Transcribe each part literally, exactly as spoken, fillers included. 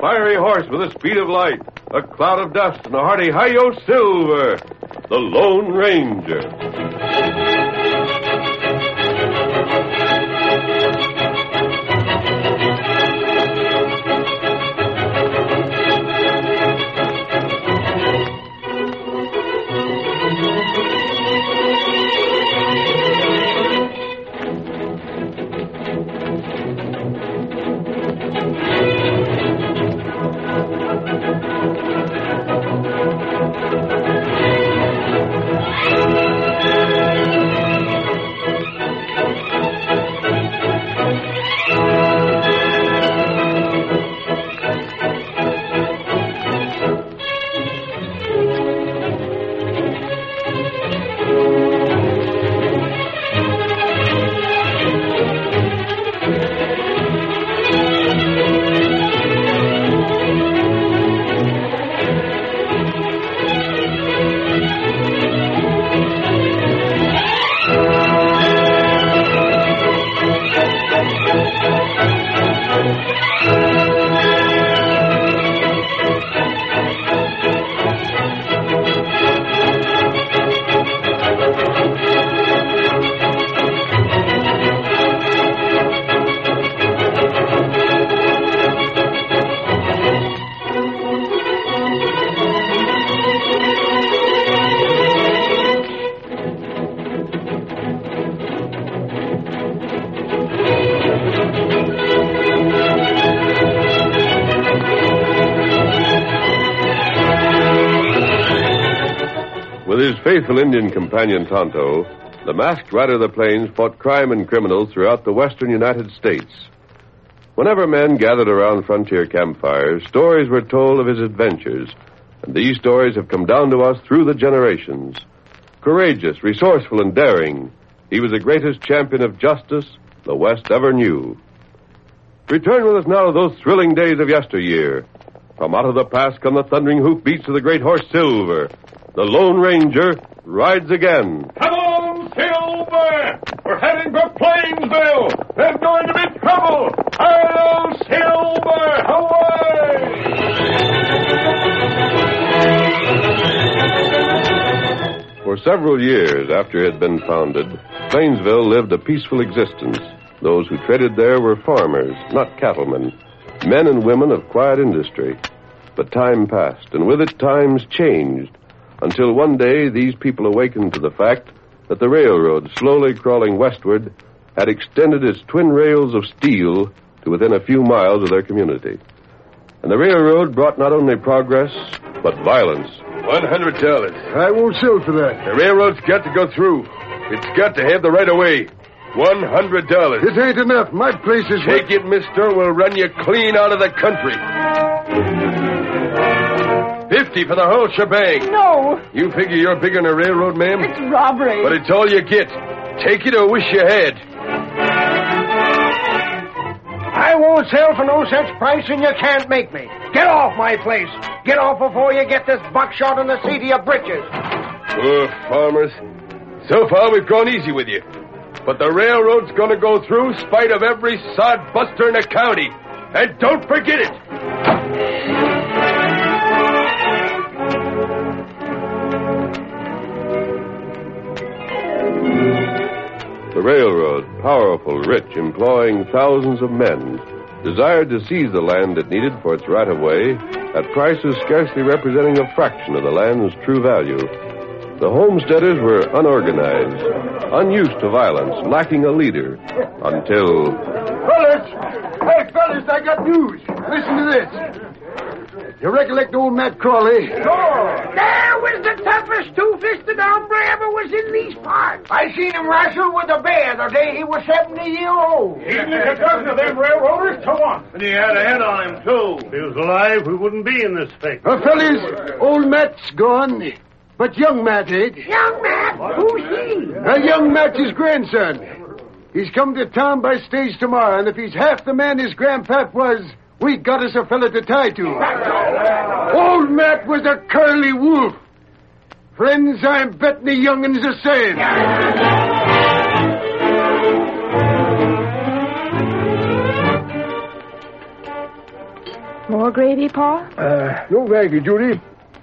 fiery horse with the speed of light, a cloud of dust, and a hearty Hi-Yo Silver, the Lone Ranger. With his faithful Indian companion Tonto, the masked rider of the plains fought crime and criminals throughout the western United States. Whenever men gathered around frontier campfires, stories were told of his adventures, and these stories have come down to us through the generations. Courageous, resourceful, and daring, he was the greatest champion of justice the West ever knew. Return with us now to those thrilling days of yesteryear. From out of the past come the thundering hoofbeats of the great horse Silver. The Lone Ranger rides again. Come on, Silver! We're heading for Plainsville! There's going to be trouble! Hello, Silver! Away! For several years after it had been founded, Plainsville lived a peaceful existence. Those who traded there were farmers, not cattlemen, men and women of quiet industry. But time passed, and with it times changed, until one day these people awakened to the fact that the railroad, slowly crawling westward, had extended its twin rails of steel to within a few miles of their community. And the railroad brought not only progress, but violence. One hundred dollars. I won't sell for that. The railroad's got to go through. It's got to have the right of way. One hundred dollars. It ain't enough. My place is... Take it, mister. We'll run you clean out of the country. Fifty for the whole shebang. No. You figure you're bigger than a railroad, ma'am? It's robbery. But it's all you get. Take it or wish you had. I won't sell for no such price, and you can't make me. Get off my place. Get off before you get this buckshot on the seat of your britches. Poor farmers. So far, we've gone easy with you. But the railroad's going to go through spite of every sod buster in the county. And don't forget it. The railroad, powerful, rich, employing thousands of men, desired to seize the land it needed for its right-of-way at prices scarcely representing a fraction of the land's true value. The homesteaders were unorganized, unused to violence, lacking a leader, until... Fellas! Hey, fellas, I got news. Listen to this. You recollect old Matt Crawley? Sure. There was the toughest two-fisted hombre ever was in these parts. I seen him wrestle with a bear the day he was seventy years old. Even if a dozen of them railroaders to one. And he had a head on him, too. If he was alive, we wouldn't be in this fix. Uh, fellas, old Matt's gone, but young Matt ain't. Young Matt? Who's he? Uh, young Matt's his grandson. He's come to town by stage tomorrow, and if he's half the man his grandpap was, we got us a fella to tie to. Old Matt was a curly wolf. Friends, I'm betting the young'un's the same. more gravy, Pa? Uh, no, thank you, Judy.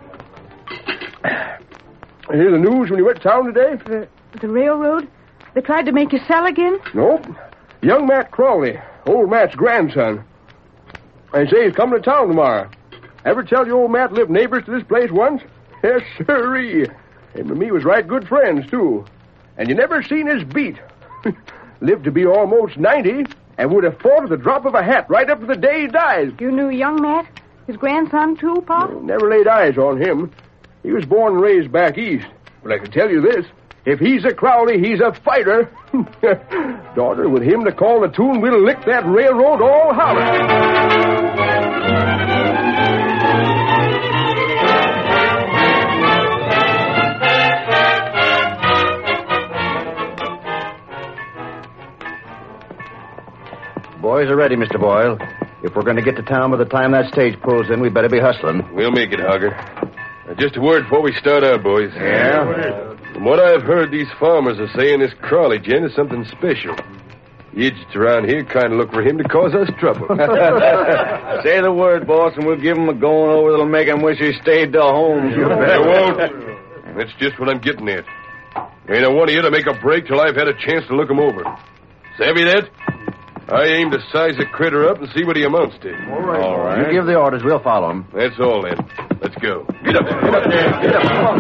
You hear the news when you went to town today? The, the railroad? They tried to make you sell again? Nope. Young Matt Crawley, old Matt's grandson. They say he's coming to town tomorrow. Ever tell you old Matt lived neighbors to this place once? Yes, sirree. Him and me was right good friends, too. And you never seen his beat. Lived to be almost ninety and would have fought at the drop of a hat right up to the day he died. You knew young Matt? His grandson, too, Pa? Never laid eyes on him. He was born and raised back east. But I can tell you this. If he's a Crowley, he's a fighter. Daughter, with him to call the tune, we'll lick that railroad all holler. Boys are ready, Mister Boyle. If we're going to get to town by the time that stage pulls in, we better be hustling. We'll make it, Hogger. Uh, just a word before we start out, boys. Yeah? From what I've heard, these farmers are saying this Crawley gent is something special. The idiots around here kind of look for him to cause us trouble. Say the word, boss, and we'll give him a going over that'll make him wish he stayed to home. You won't. That's just what I'm getting at. Ain't I want you to make a break till I've had a chance to look him over. Savvy that? I aim to size the critter up and see what he amounts to. All right. All right. You give the orders. We'll follow him. That's all, then. Let's go. Get up there. Get up there. Get up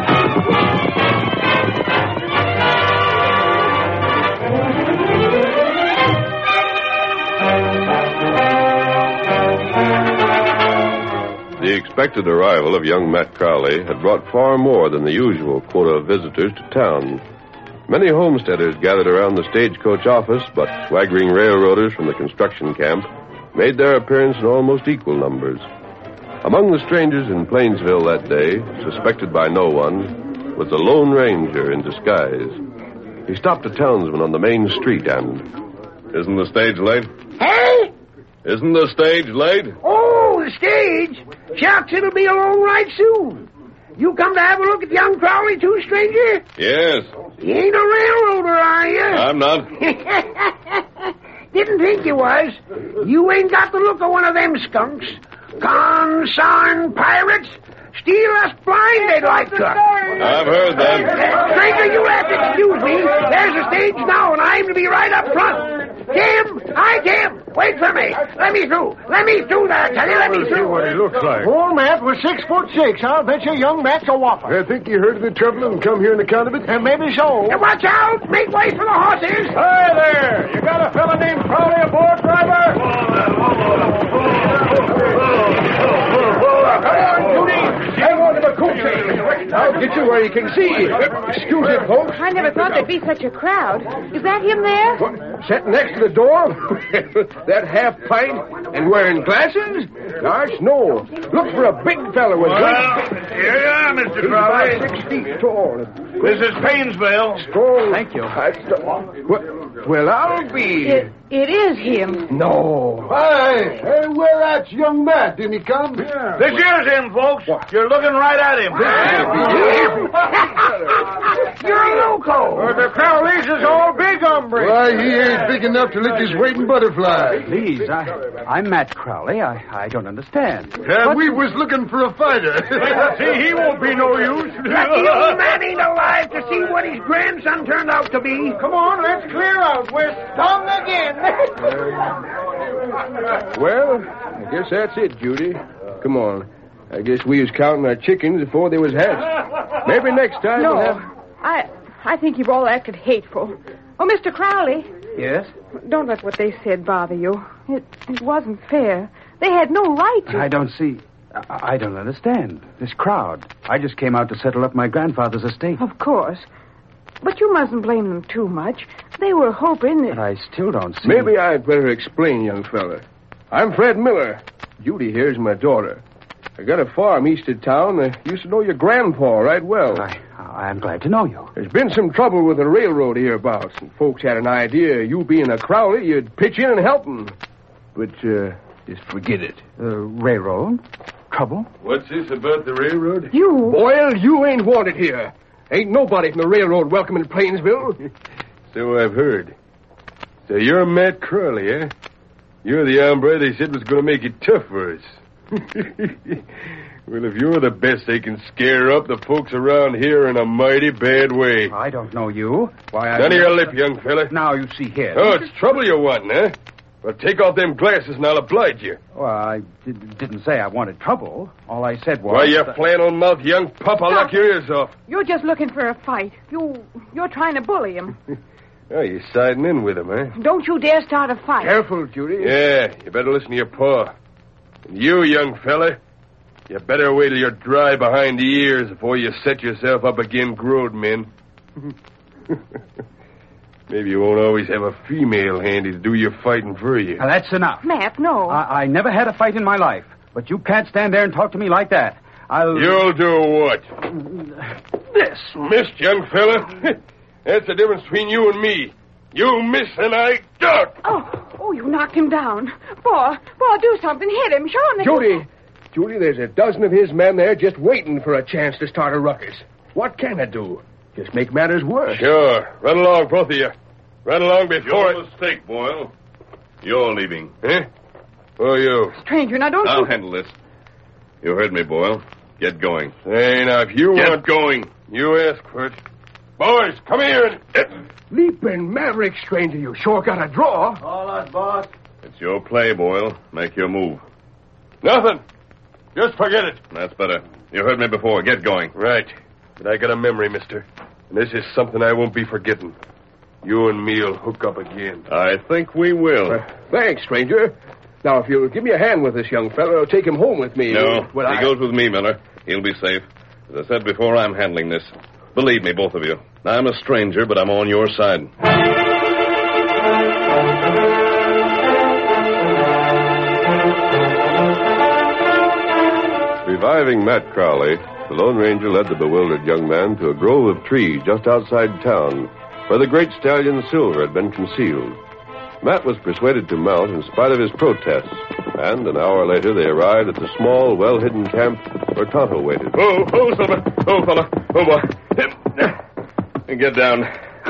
there. The expected arrival of young Matt Crowley had brought far more than the usual quota of visitors to town. Many homesteaders gathered around the stagecoach office, but swaggering railroaders from the construction camp made their appearance in almost equal numbers. Among the strangers in Plainsville that day, suspected by no one, was a Lone Ranger in disguise. He stopped a townsman on the main street and... Isn't the stage late? Hey? Isn't the stage late? Oh, the stage? Shucks, it'll be along right soon. You come to have a look at young Crowley, too, stranger? Yes. You ain't a railroader, are you? I'm not. Didn't think you was. You ain't got the look of one of them skunks. Consarn pirates. Steal us blind, they'd like to. I've heard that. Stranger, you'll have to excuse me. There's a stage now, and I'm to be right up front. Tim! Hi, Tim! Wait for me. Let me through. Let me through there, tell you. Let me through. what he looks like. Old Matt was six foot six. I'll bet you young Matt's a whopper. I think he heard of the trouble and come here on account of it. And maybe so. Now, watch out. Make way for the horses. Hi there. You got a fella named Crowley aboard, driver? Come on, Judy. Hang on to the coach. I'll get you where you can see. Excuse me, folks. I never thought there'd be such a crowd. Is that him there? What, sitting next to the door? That half pint and wearing glasses? Gosh, no. Look for a big fella with Well, here you are, Mister Crowley. He's about six feet tall. This is Painesville. Strong. Thank you. Well, well, I'll be. It, it is him. No. Hey, hey, where at young Matt? Didn't he come? Yeah. This here's him, folks. You're looking right at him. You're a loco. Well, the Crowleys is all big hombre. Why, he ain't big enough to lick his weight in butterflies. Please, I, I'm Matt Crowley. I, I don't understand. And we was looking for a fighter. See, he won't be no use. Lucky old man ain't alive to see what his grandson turned out to be. Come on, let's clear out. We're stung again. Well, I guess that's it, Judy. Come on. I guess we was counting our chickens before they was hatched. Maybe next time No, we'll have... I, I think you've all acted hateful. Oh, Mister Crowley, Yes? don't let what they said bother you. It, it wasn't fair. They had no right to... I don't see. I, I don't understand. This crowd. I just came out to settle up my grandfather's estate. Of course. But you mustn't blame them too much. They were hoping that... But I still don't see. Maybe I'd better explain, young fella. I'm Fred Miller. Judy here's my daughter. I got a farm east of town. I used to know your grandpa right well. I, I'm glad to know you. There's been some trouble with the railroad hereabouts, and folks had an idea, you being a Crowley, you'd pitch in and help them. But, uh, just forget it. Uh, railroad? Trouble? What's this about the railroad? You... Boyle, you ain't wanted here. Ain't nobody from the railroad welcome in Plainsville. So I've heard. So you're Matt Crowley, eh? You're the hombre they said was going to make it tough for us. Well, if you're the best they can scare up, the folks around here are in a mighty bad way. I don't know you. Why, I... None of your lip, young fella. Now, you see here. Oh, it's trouble you're wanting, huh? Well, take off them glasses and I'll oblige you. Well, I did, didn't say I wanted trouble. All I said was... Why, you that- flannel mouth young pup, I'll knock your ears off. You're just looking for a fight. You, you're trying to bully him. Oh, you're siding in with him, huh? Don't you dare start a fight. Careful, Judy. Yeah, you better listen to your pa. And you, young fella, you better wait till you're dry behind the ears before you set yourself up again growed men. Maybe you won't always have a female handy to do your fighting for you. Now, that's enough. Matt, no. I, I never had a fight in my life, but you can't stand there and talk to me like that. I'll... You'll do what? This. Missed, young fella? That's the difference between you and me. You miss and I duck. Oh, oh, you knocked him down. Paul, Paul, do something. Hit him. Show him that... Judy, Judy, there's a dozen of his men there just waiting for a chance to start a ruckus. What can I do? Just make matters worse. Sure. Run along, both of you. Run along before Your mistake, Boyle. You're leaving. Huh? Who are you? Stranger, now don't I'll you... handle this. You heard me, Boyle. Get going. Hey, now, if you Get want... going. You ask for it. Boys, come here and... Leaping maverick, stranger, you sure got a draw. All right, boss. It's your play, Boyle. Make your move. Nothing. Just forget it. That's better. You heard me before. Get going. Right. But I got a memory, mister. And this is something I won't be forgetting. You and me'll hook up again. I think we will. Uh, thanks, stranger. Now, if you'll give me a hand with this young fellow, I'll take him home with me. No, Well, he I... goes with me, Miller. He'll be safe. As I said before, I'm handling this. Believe me, both of you. I'm a stranger, but I'm on your side. Reviving Matt Crowley, the Lone Ranger led the bewildered young man to a grove of trees just outside town, where the great stallion Silver had been concealed. Matt was persuaded to mount in spite of his protests, and an hour later they arrived at the small, well-hidden camp where Tonto waited. Oh, oh, Silver. Oh, fella. Oh, boy. Get down.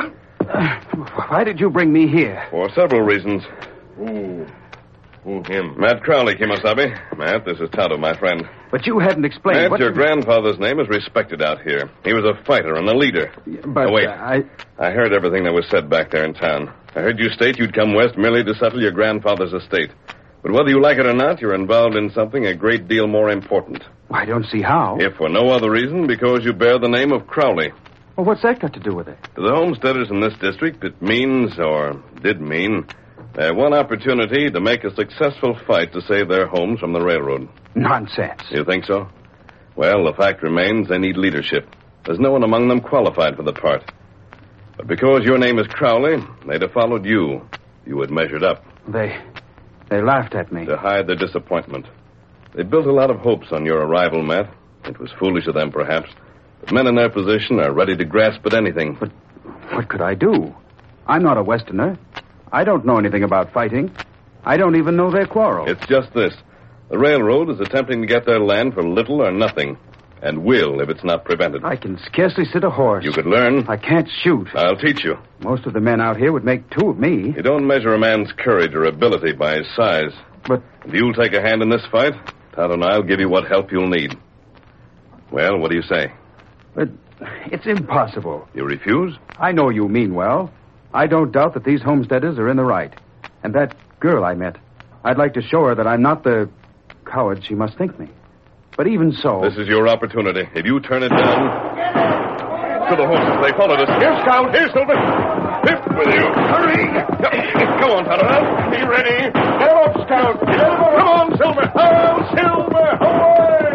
Why did you bring me here? For several reasons. Ooh. Ooh, him. Matt Crowley, Kemosabe. Matt, this is Tonto, my friend. But you hadn't explained Matt, what... your grandfather's name is respected out here. He was a fighter and a leader. But Oh, wait. uh, I... I heard everything that was said back there in town. I heard you state you'd come west merely to settle your grandfather's estate. But whether you like it or not, you're involved in something a great deal more important. I don't see how. If for no other reason, because you bear the name of Crowley. Well, what's that got to do with it? To the homesteaders in this district, it means, or did mean, their one opportunity to make a successful fight to save their homes from the railroad. Nonsense. You think so? Well, the fact remains they need leadership. There's no one among them qualified for the part. But because your name is Crowley, they'd have followed you. You had measured up. They... they laughed at me. To hide their disappointment. They built a lot of hopes on your arrival, Matt. It was foolish of them, perhaps. But men in their position are ready to grasp at anything. But what could I do? I'm not a Westerner. I don't know anything about fighting. I don't even know their quarrel. It's just this. The railroad is attempting to get their land for little or nothing. And will if it's not prevented. I can scarcely sit a horse. You could learn. I can't shoot. I'll teach you. Most of the men out here would make two of me. You don't measure a man's courage or ability by his size. But... If you'll take a hand in this fight, Tonto and I'll give you what help you'll need. Well, what do you say? But it's impossible. You refuse? I know you mean well. I don't doubt that these homesteaders are in the right. And that girl I met, I'd like to show her that I'm not the coward she must think me. But even so... This is your opportunity. If you turn it down... To the horses. They followed us. Here, Scout. Here, Silver. Hip with you. Hurry. Go on, Tonto. Be ready. Get him up, Scout. Get him up. Come on, Silver. Oh, Silver. Away.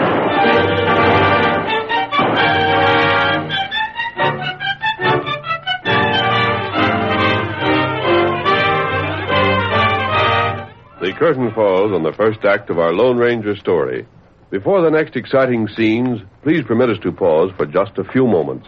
The curtain falls on the first act of our Lone Ranger story. Before the next exciting scenes, please permit us to pause for just a few moments.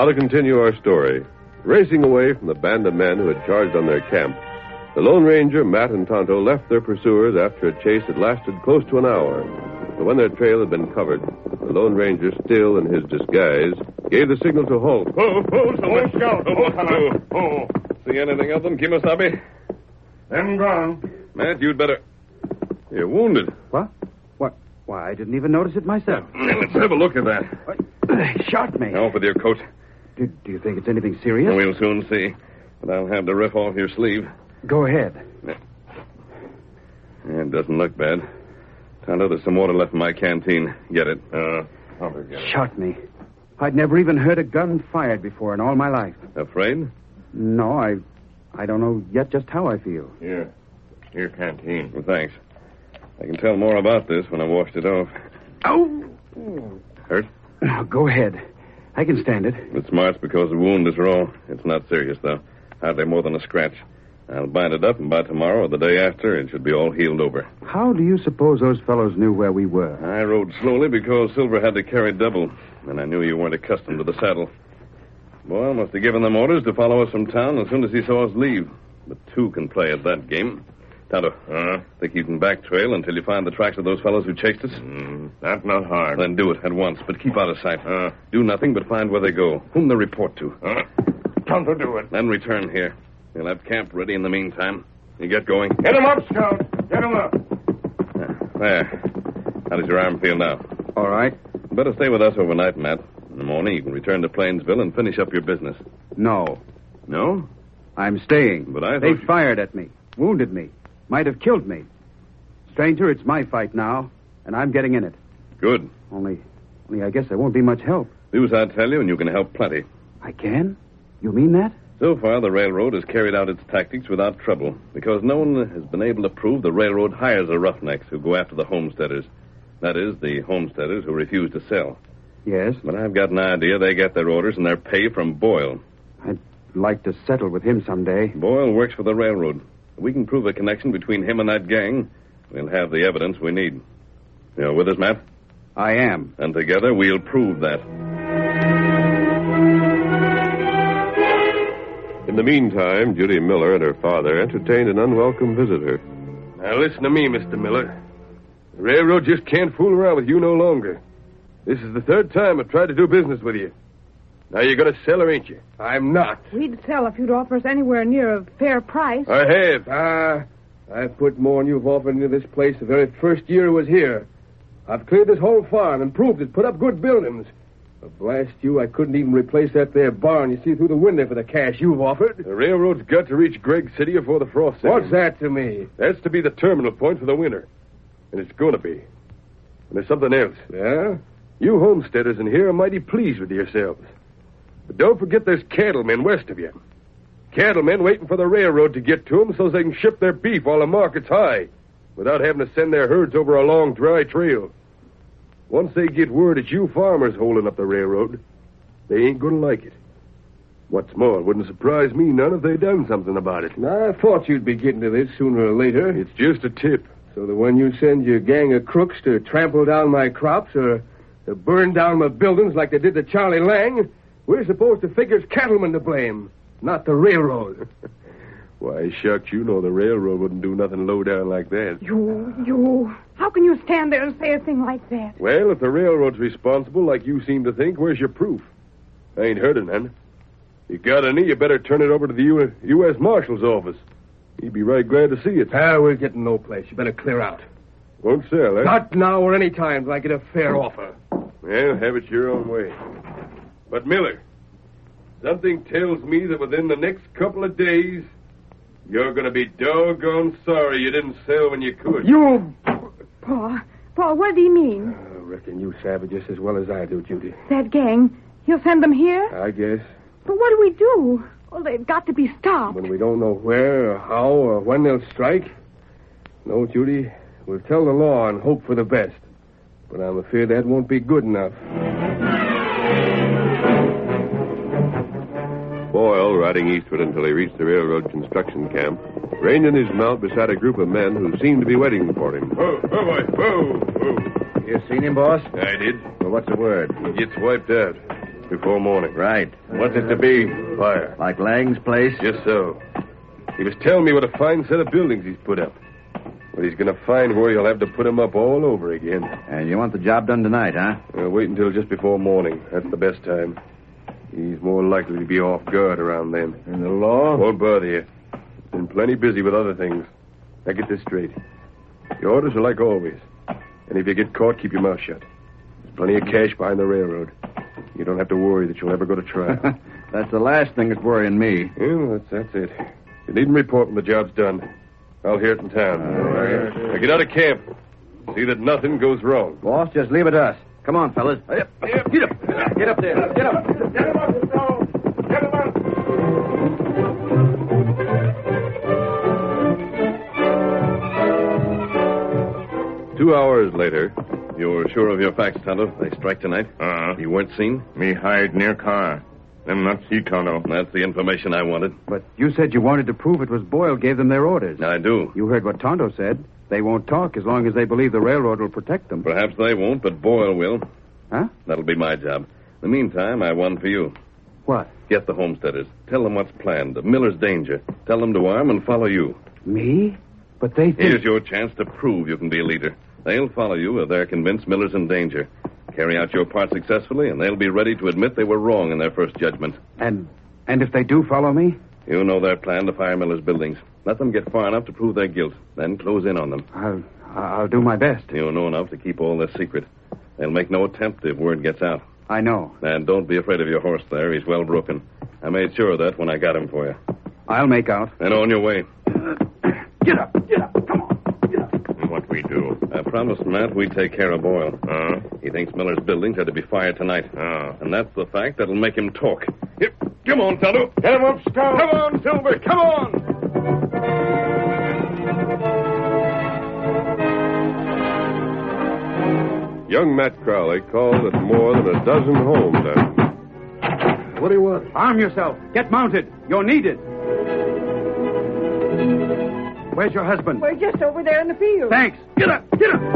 to continue our story. Racing away from the band of men who had charged on their camp, the Lone Ranger, Matt, and Tonto left their pursuers after a chase that lasted close to an hour. But when their trail had been covered, the Lone Ranger, still in his disguise, gave the signal to halt. Oh, oh, Silver Scout. Oh, hello. Oh. See anything of them, Kimasabi? Them gone. Matt, you'd better... You're wounded. What? What? Why, I didn't even notice it myself. Now, let's have a look at that. What? They shot me. Off with your coat. Do, do you think it's anything serious? We'll soon see. But I'll have the riff off your sleeve. Go ahead. Yeah, it doesn't look bad. Tonto, there's some water left in my canteen. Get it. Uh, I'll get it. Shot me. I'd never even heard a gun fired before in all my life. Afraid? No, I... I don't know yet just how I feel. Here. Your canteen. Well, thanks. I can tell more about this when I washed it off. Oh! Hurt? Now, go ahead. I can stand it. The smart's because the wound is raw. It's not serious, though. Hardly more than a scratch. I'll bind it up, and by tomorrow or the day after, it should be all healed over. How do you suppose those fellows knew where we were? I rode slowly because Silver had to carry double, and I knew you weren't accustomed to the saddle. Boyle must have given them orders to follow us from town as soon as he saw us leave. But two can play at that game. Tonto, uh, think you can back trail until you find the tracks of those fellows who chased us? Mm, that's not hard. Then do it at once, but keep out of sight. Uh, do nothing but find where they go, whom they report to. Uh, Tonto, do it. Then return here. We'll have camp ready in the meantime. You get going. Get him up, Scout. Get him up. Uh, there. How does your arm feel now? All right. Better stay with us overnight, Matt. In the morning, you can return to Plainsville and finish up your business. No. No? I'm staying. But I thought They you... fired at me, wounded me, might have killed me. Stranger, it's my fight now, and I'm getting in it. Good. Only, only I guess there won't be much help. Do as I tell you, and you can help plenty. I can? You mean that? So far, the railroad has carried out its tactics without trouble, because no one has been able to prove the railroad hires the roughnecks who go after the homesteaders. That is, the homesteaders who refuse to sell. Yes. But I've got an idea they get their orders and their pay from Boyle. I'd like to settle with him someday. Boyle works for the railroad. If we can prove a connection between him and that gang, we'll have the evidence we need. You're with us, Matt? I am. And together we'll prove that. In the meantime, Judy Miller and her father entertained an unwelcome visitor. Now, listen to me, Mister Miller. The railroad just can't fool around with you no longer. This is the third time I've tried to do business with you. Now you're going to sell her, ain't you? I'm not. We'd sell if you'd offer us anywhere near a fair price. I have. Ah, I've put more than you've offered into this place the very first year it was here. I've cleared this whole farm, improved it, put up good buildings. But blast you, I couldn't even replace that there barn you see through the window for the cash you've offered. The railroad's got to reach Gregg City before the frost settles. What's that to me? That's to be the terminal point for the winter. And it's going to be. And there's something else. Yeah? You homesteaders in here are mighty pleased with yourselves. But don't forget there's cattlemen west of you. Cattlemen waiting for the railroad to get to them so they can ship their beef while the market's high without having to send their herds over a long, dry trail. Once they get word it's you farmers holding up the railroad, they ain't going to like it. What's more, it wouldn't surprise me none if they done something about it. I thought you'd be getting to this sooner or later. It's just a tip. So that when you send your gang of crooks to trample down my crops or to burn down my buildings like they did to Charlie Lang, we're supposed to figure it's cattlemen to blame, not the railroad. Why, shucks, you know the railroad wouldn't do nothing low down like that. You, you... How can you stand there and say a thing like that? Well, if the railroad's responsible like you seem to think, where's your proof? I ain't heard of none. You got any, you better turn it over to the U- U.S. Marshal's office. He'd be right glad to see it. Ah, we're getting no place. You better clear out. Won't sell, eh? Not now or any time till I get a fair offer. Well, have it your own way. But, Miller, something tells me that within the next couple of days, you're going to be doggone sorry you didn't sell when you could. You... Paul, Paul, what did he mean? I reckon you savvy just as well as I do, Judy. That gang, he'll send them here? I guess. But what do we do? Well, they've got to be stopped. When we don't know where or how or when they'll strike? No, Judy, we'll tell the law and hope for the best. But I'm afraid that won't be good enough. Boyle, riding eastward until he reached the railroad construction camp, reined in his mount beside a group of men who seemed to be waiting for him. Whoa, whoa, boy, whoa, whoa. You seen him, boss? I did. Well, what's the word? He gets wiped out. before morning. Right. What's it to be? Fire. Like Lang's place? Just so. He was telling me what a fine set of buildings he's put up. But he's going to find where he'll have to put them up all over again. And you want the job done tonight, huh? Well, wait until just before morning. That's the best time. He's more likely to be off guard around then. And the law? Won't bother you. Been plenty busy with other things. Now get this straight. Your orders are like always. And if you get caught, keep your mouth shut. There's plenty of cash behind the railroad. You don't have to worry that you'll ever go to trial. That's the last thing that's worrying me. Well, that's, that's it. You needn't report when the job's done. I'll hear it in town. All right. Now get out of camp. See that nothing goes wrong. Boss, just leave it to us. Come on, fellas. Get up. Get up. Get up there. Get up. Get him up, Stone. Get him up. Two hours later, You're sure of your facts, Tonto? They strike tonight? Uh-huh. You weren't seen? Me hide near car. Them not see Tonto. That's the information I wanted. But you said you wanted to prove it was Boyle gave them their orders. I do. You heard what Tonto said. They won't talk as long as they believe the railroad will protect them. Perhaps they won't, but Boyle will. Huh? That'll be my job. In the meantime, I have one for you. What? Get the homesteaders. Tell them what's planned. Miller's danger. Tell them to arm and follow you. Me? But they think... Here's your chance to prove you can be a leader. They'll follow you if they're convinced Miller's in danger. Carry out your part successfully, and they'll be ready to admit they were wrong in their first judgment. And and if they do follow me? You know their plan to fire Miller's buildings. Let them get far enough to prove their guilt, then close in on them. I'll, I'll do my best. You know enough to keep all this secret. They'll make no attempt if word gets out. I know. And don't be afraid of your horse there. He's well broken. I made sure of that when I got him for you. I'll make out. And on your way. Get up! Get up! Come on! Get up! What we do? I promised Matt we'd take care of Boyle. Uh, He thinks Miller's buildings are to be fired tonight. uh. And that's the fact that'll make him talk. Here, come on, Tonto. Get him up, Scout. Come on, Silver. Come on. Young Matt Crowley called at more than a dozen homes that What do you want? Arm yourself. Get mounted. You're needed. Where's your husband? We're just over there in the field. Thanks. Get up. Get up.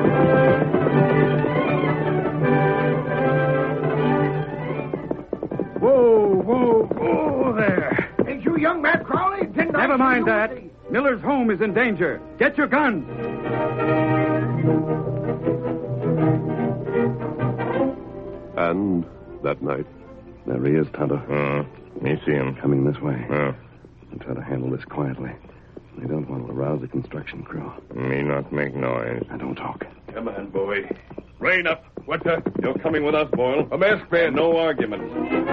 Whoa, whoa, whoa there. Ain't you young Matt Crowley? Didn't I Never see mind you? that. Miller's home is in danger. Get your gun. and that night. There he is, Tonto. Uh, me see him. Coming this way. Uh, I'll try to handle this quietly. We don't want to arouse the construction crew. me not make noise. Now, don't talk. Come on, boy. Rain up. What the? You're coming with us, Boyle. A masked man. No arguments.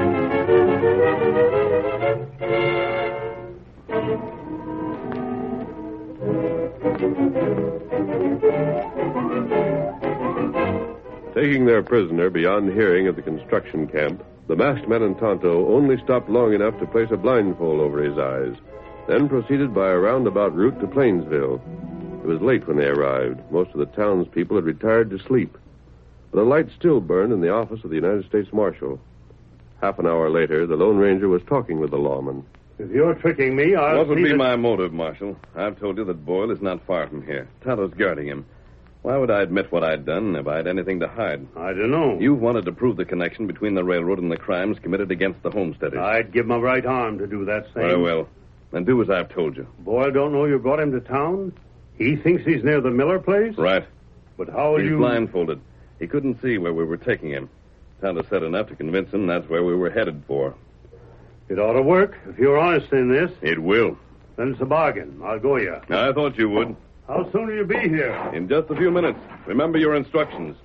Taking their prisoner beyond hearing of the construction camp, the masked man and Tonto only stopped long enough to place a blindfold over his eyes, then proceeded by a roundabout route to Plainsville. It was late when they arrived. Most of the townspeople had retired to sleep. But a light still burned in the office of the United States Marshal. Half an hour later, the Lone Ranger was talking with the lawman. If you're tricking me, I'll What would see be that- my motive, Marshal? I've told you that Boyle is not far from here. Tonto's guarding him. Why would I admit what I'd done if I had anything to hide? I don't know. You wanted to prove the connection between the railroad and the crimes committed against the homesteaders. I'd give my right arm to do that same. Very well. Then do as I've told you. Boyle don't know you brought him to town? He thinks he's near the Miller place? Right. But how will He's you... blindfolded. He couldn't see where we were taking him. Tonto said enough to convince him that's where we were headed for. It ought to work. If you're honest in this, It will. then it's a bargain. I'll go you. I thought you would. How soon will you be here? In just a few minutes. Remember your instructions.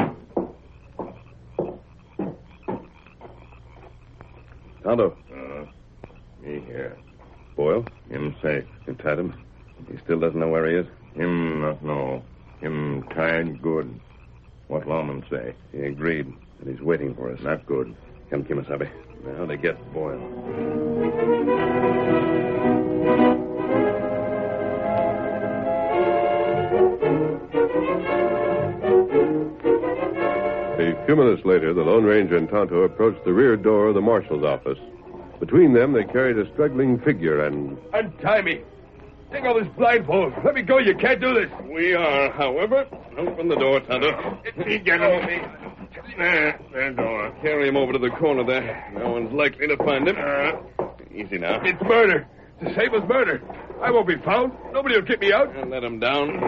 Tonto. Uh, me here. Boyle, Him safe. you tied him. He still doesn't know where he is. Him not know. Him tied good. What lawman say? He agreed, and he's waiting for us. Not good. Come, Kimasabi. Now to get Boyle. A few minutes later, the Lone Ranger and Tonto approached the rear door of the marshal's office. Between them, they carried a struggling figure and... Untie me. Take off this blindfold. Let me go. You can't do this. We are, however. Open the door, Tonto. Me get him. There, there, Dora. Carry him over to the corner there. No one's likely to find him. Uh, Easy now. It's murder. It's the same as murder. I won't be found. Nobody will get me out. And let him down.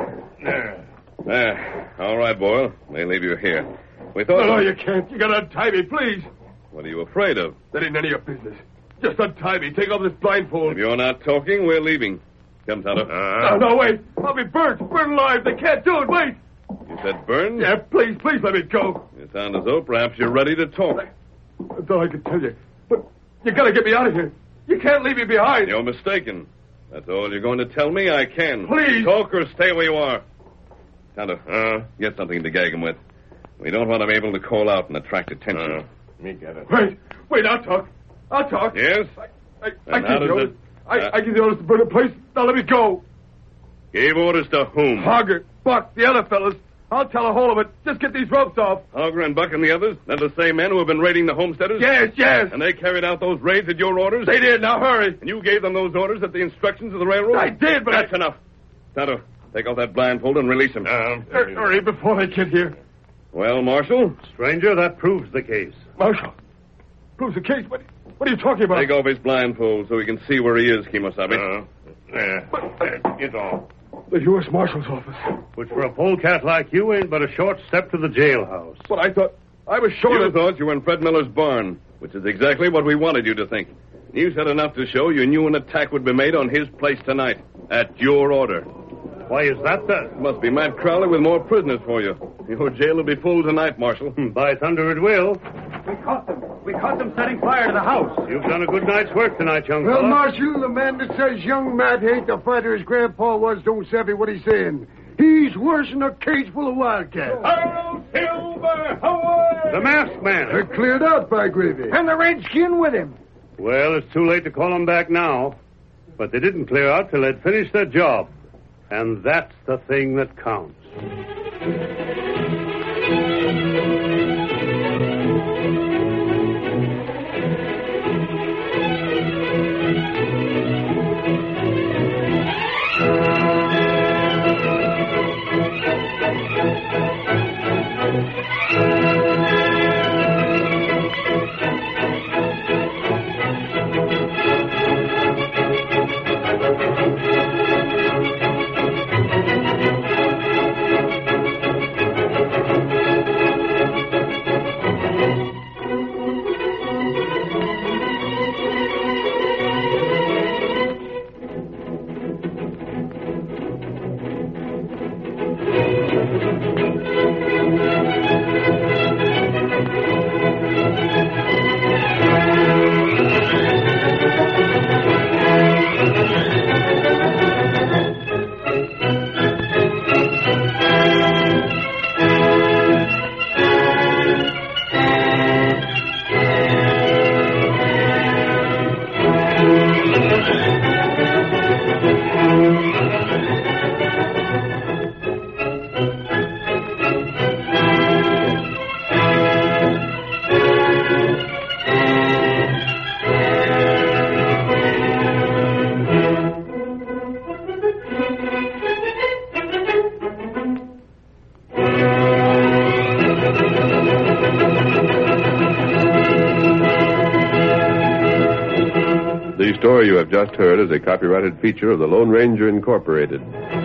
there. There. All right, Boyle. They leave you here. We thought... No, no, you can't. You gotta untie me, please. What are you afraid of? That ain't none of your business. Just untie me. Take off this blindfold. If you're not talking, we're leaving. Come, Tonto. No, no, wait. I'll be burnt. Burnt alive. They can't do it. Wait. You said burn? Yeah, please, please let me go. You sound as though perhaps you're ready to talk. That's all I can tell you. But you gotta get me out of here. You can't leave me behind. You're mistaken. That's all you're going to tell me, I can. Please. Talk or stay where you are. Tonto, uh, get something to gag him with. We don't want him able to call out and attract attention. Uh, me get it. Wait, wait, I'll talk. I'll talk. Yes? I, I, I And how give the does orders. it- I, uh, I give the orders to burn the place. Now let me go. Gave orders to whom? Hogger, Buck, the other fellas. I'll tell a whole of it. Just get these ropes off. Hogger and Buck and the others? They're the same men who have been raiding the homesteaders? Yes, yes. And they carried out those raids at your orders? They did. Now hurry. And you gave them those orders at the instructions of the railroad? I did, but That's I... enough. Tonto, take off that blindfold and release him. Um, Hur- Hurry before they get here. Well, Marshal? Stranger, that proves the case. Marshal, proves the case. What, what are you talking about? Take off his blindfold so we can see where he is, Kimosabe. Uh, there. There. Get off. The U S Marshal's office. Which for a polecat like you ain't but a short step to the jailhouse. But I thought... I was sure You that... thought you were in Fred Miller's barn, which is exactly what we wanted you to think. You said enough to show you knew an attack would be made on his place tonight, at your order. Why is that, then? It must be Matt Crowley with more prisoners for you. Your jail will be full tonight, Marshal. By thunder, it will. We caught them. We caught them setting fire to the house. You've done a good night's work tonight, young Well, fella. Marshal, the man that says young Matt ain't the fighter his grandpa was don't savvy what he's saying. He's worse than a cage full of wildcats. Harold Silver, away! The masked man. They're cleared out by Gravy. And the redskin with him. Well, it's too late to call them back now. But they didn't clear out till they'd finished their job. And that's the thing that counts. The story you have just heard is a copyrighted feature of the Lone Ranger Incorporated.